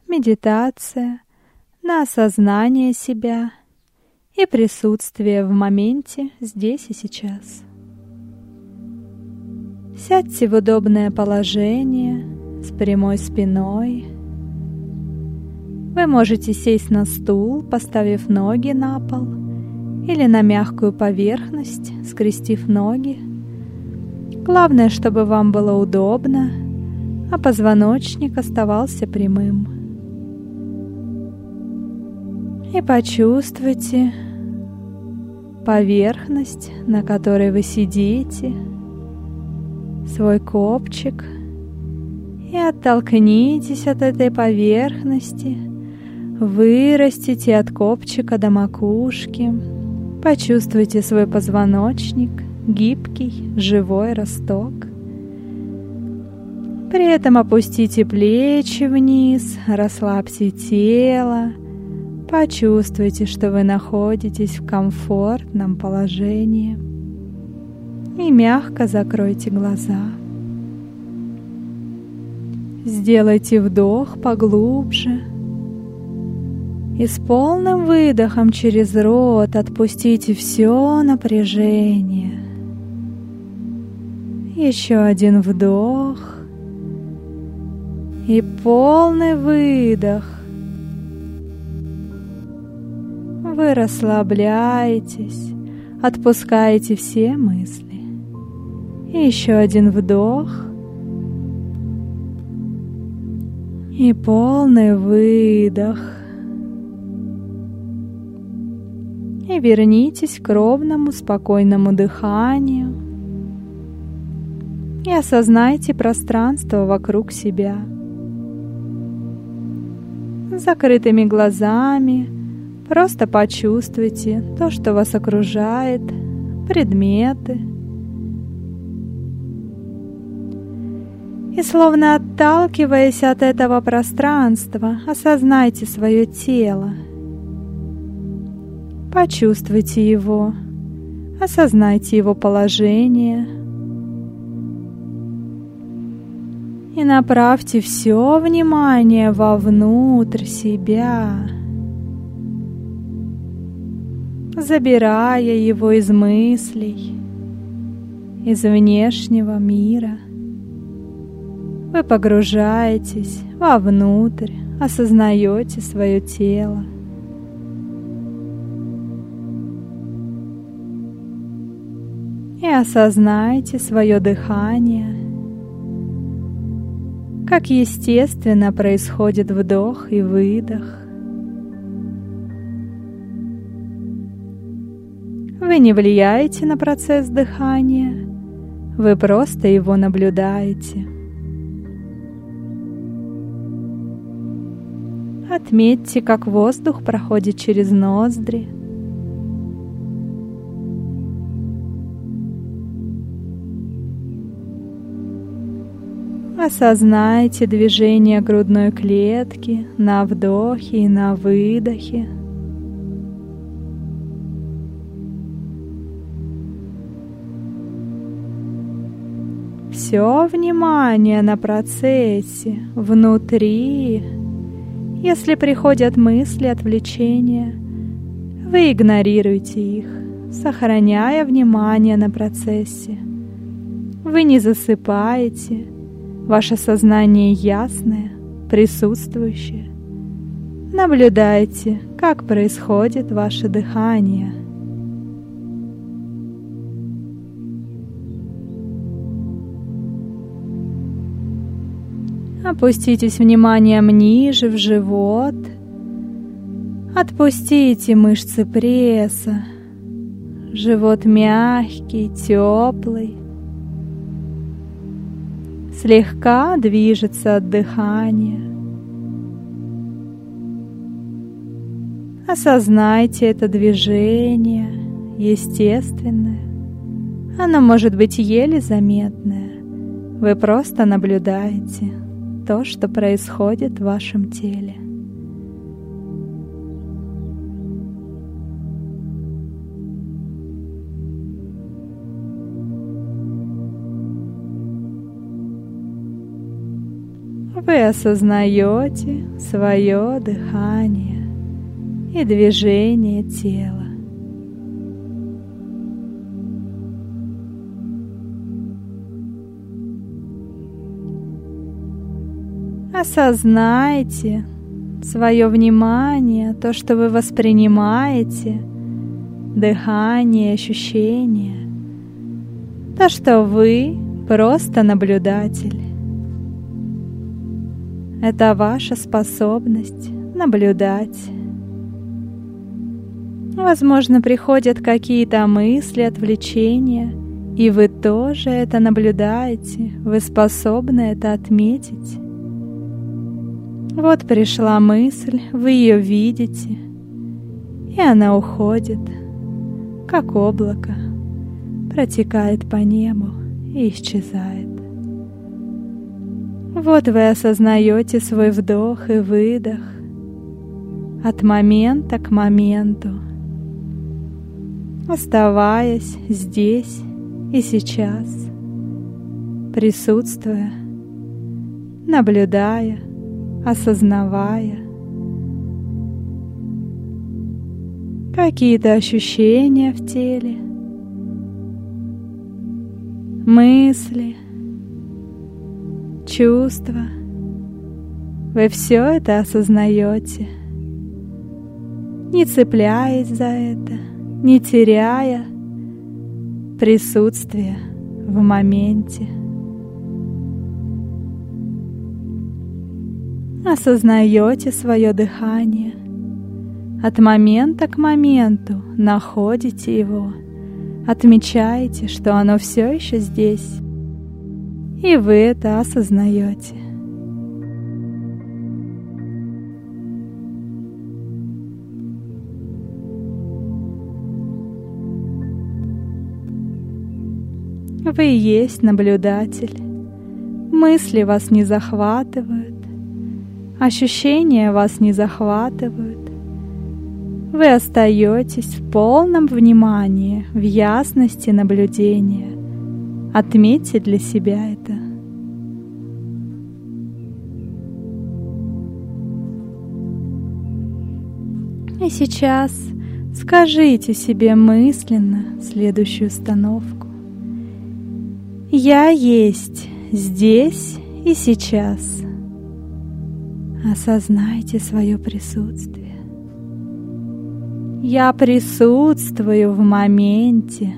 медитация на осознание себя и присутствие в моменте здесь и сейчас. Сядьте в удобное положение с прямой спиной. Вы можете сесть на стул, поставив ноги на пол, или на мягкую поверхность, скрестив ноги. Главное, чтобы вам было удобно, а позвоночник оставался прямым. И почувствуйте поверхность, на которой вы сидите, свой копчик, и оттолкнитесь от этой поверхности, вырастите от копчика до макушки, почувствуйте свой позвоночник, гибкий, живой росток. При этом опустите плечи вниз, расслабьте тело, почувствуйте, что вы находитесь в комфортном положении. И мягко закройте глаза. Сделайте вдох поглубже. И с полным выдохом через рот отпустите все напряжение. Еще один вдох. И полный выдох. Вы расслабляетесь, отпускаете все мысли. И еще один вдох. И полный выдох. И вернитесь к ровному, спокойному дыханию. И осознайте пространство вокруг себя. С закрытыми глазами просто почувствуйте то, что вас окружает, предметы. И словно отталкиваясь от этого пространства, осознайте свое тело. Почувствуйте его, осознайте его положение. И направьте все внимание вовнутрь себя, забирая его из мыслей, из внешнего мира. Вы погружаетесь вовнутрь, осознаете свое тело. И осознайте свое дыхание, как естественно происходит вдох и выдох. Вы не влияете на процесс дыхания, вы просто его наблюдаете. Отметьте, как воздух проходит через ноздри. Осознайте движение грудной клетки на вдохе и на выдохе. Все внимание на процессе, внутри. Если приходят мысли, отвлечения, вы игнорируете их, сохраняя внимание на процессе. Вы не засыпаете, ваше сознание ясное, присутствующее. Наблюдайте, как происходит ваше дыхание. Опуститесь вниманием ниже в живот. Отпустите мышцы пресса. Живот мягкий, теплый. Слегка движется от дыхания. Осознайте это движение, естественное. Оно может быть еле заметное. Вы просто наблюдаете то, что происходит в вашем теле. Вы вы осознаете свое дыхание и движение тела. Осознайте свое внимание, то, что вы воспринимаете, дыхание, ощущения, то, что вы просто наблюдатель. Это ваша способность наблюдать. Возможно, приходят какие-то мысли, отвлечения, и вы тоже это наблюдаете, вы способны это отметить. Вот пришла мысль, вы ее видите, и она уходит, как облако, протекает по небу и исчезает. Вот вы осознаете свой вдох и выдох от момента к моменту, оставаясь здесь и сейчас, присутствуя, наблюдая, осознавая. Какие-то ощущения в теле, мысли, чувства. Вы все это осознаете, не цепляясь за это, не теряя присутствие в моменте. Осознаете свое дыхание, от момента к моменту находите его, отмечаете, что оно все еще здесь, и вы это осознаете. Вы и есть наблюдатель. Мысли вас не захватывают, ощущения вас не захватывают. Вы остаетесь в полном внимании, в ясности наблюдения. Отметьте для себя это. И сейчас скажите себе мысленно следующую установку. Я есть здесь и сейчас. Осознайте свое присутствие. Я присутствую в моменте.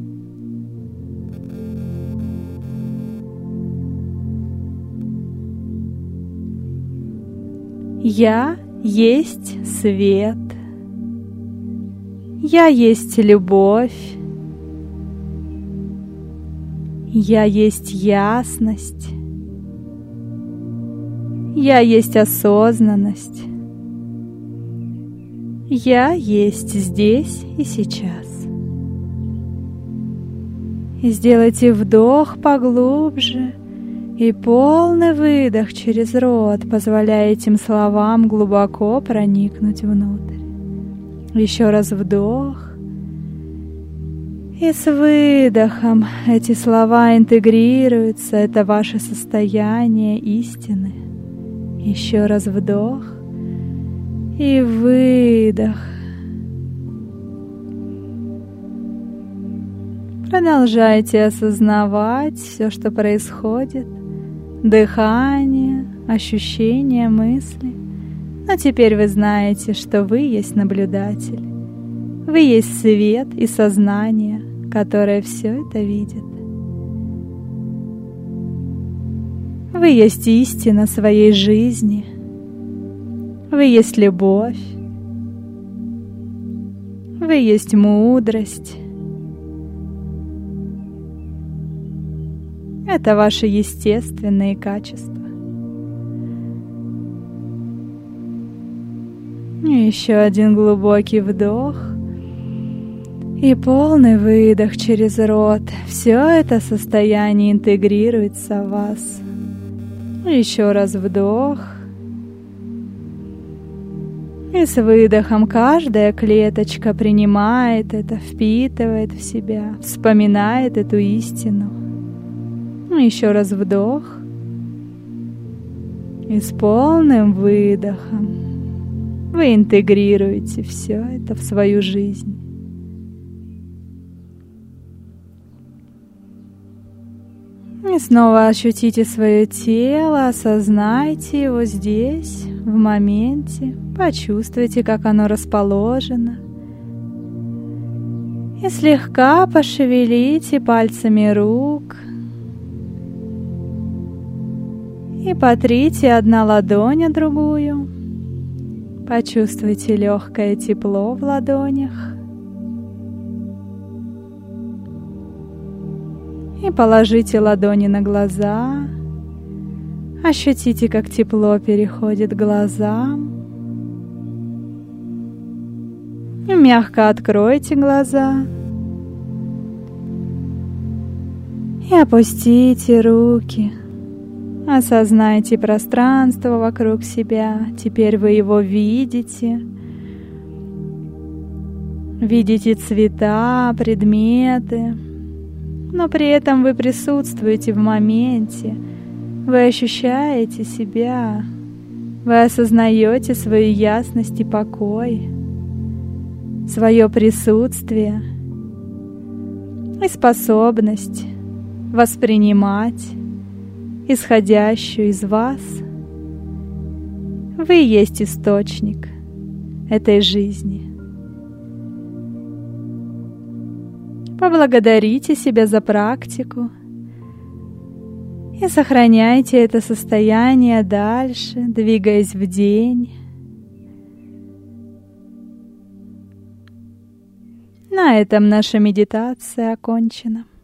Я есть свет. Я есть любовь. Я есть ясность. Я есть осознанность. Я есть здесь и сейчас. И сделайте вдох поглубже и полный выдох через рот, позволяя этим словам глубоко проникнуть внутрь. Еще раз вдох. И с выдохом эти слова интегрируются, это ваше состояние истины. Еще раз вдох и выдох. Продолжайте осознавать все, что происходит, дыхание, ощущения, мысли. Но теперь вы знаете, что вы есть наблюдатель. Вы есть свет и сознание, которое все это видит. Вы есть истина своей жизни. Вы есть любовь. Вы есть мудрость. Это ваши естественные качества. И еще один глубокий вдох и полный выдох через рот. Все это состояние интегрируется в вас. Еще раз вдох. И с выдохом каждая клеточка принимает это, впитывает в себя, вспоминает эту истину. Еще раз вдох. И с полным выдохом вы интегрируете все это в свою жизнь. И снова ощутите свое тело, осознайте его здесь, в моменте, почувствуйте, как оно расположено. И слегка пошевелите пальцами рук. И потрите одна ладонь о другую. Почувствуйте легкое тепло в ладонях. И положите ладони на глаза. Ощутите, как тепло переходит к глазам. И мягко откройте глаза. И опустите руки. Осознайте пространство вокруг себя. Теперь вы его видите. Видите цвета, предметы. Но при этом вы присутствуете в моменте. Вы ощущаете себя. Вы осознаете свою ясность и покой. Свое присутствие и способность воспринимать исходящую из вас. Вы есть источник этой жизни. Поблагодарите себя за практику и сохраняйте это состояние дальше, двигаясь в день. На этом наша медитация окончена.